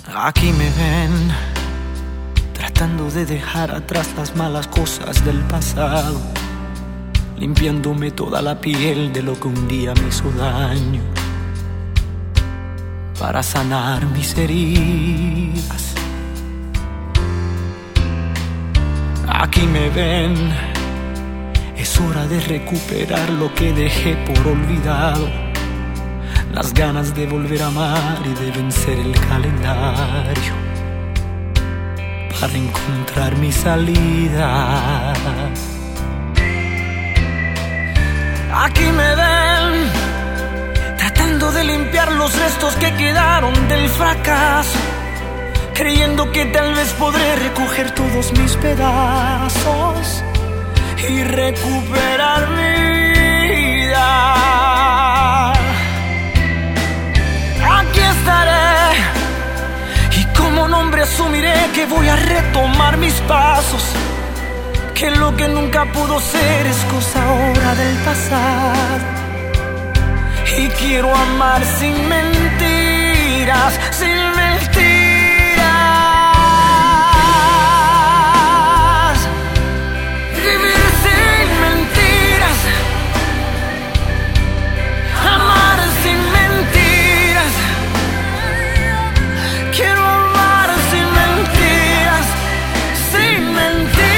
Aquí me ven, tratando de dejar atrás las malas cosas del pasado, limpiándome toda la piel de lo que un día me hizo daño, para sanar mis heridas. Aquí me ven, es hora de recuperar lo que dejé por olvidado, las ganas de volver a amar y de vencer el calendario, para encontrar mi salida. Aquí me ven, tratando de limpiar los restos que quedaron del fracaso, creyendo que tal vez podré recoger todos mis pedazos y recuperar mi vida. Aquí estaré y como un hombre asumiré que voy a retomar mis pasos, que lo que nunca pudo ser es cosa ahora del pasado. Y quiero amar sin mentiras, sin mentiras. Vivir sin mentiras, amar sin mentiras. Quiero amar sin mentiras, sin mentiras.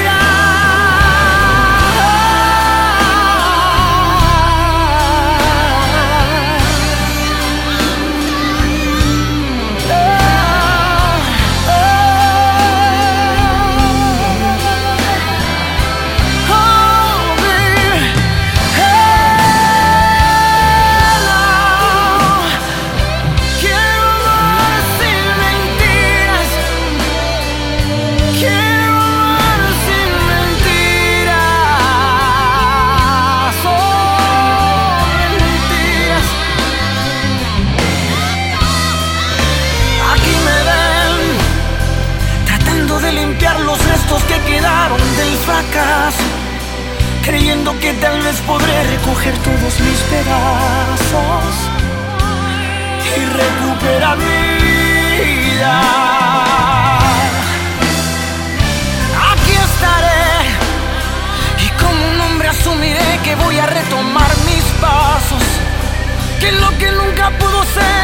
Los restos que quedaron del fracaso, creyendo que tal vez podré recoger todos mis pedazos y recuperar mi vida. Aquí estaré y como un hombre asumiré que voy a retomar mis pasos, que lo que nunca pudo ser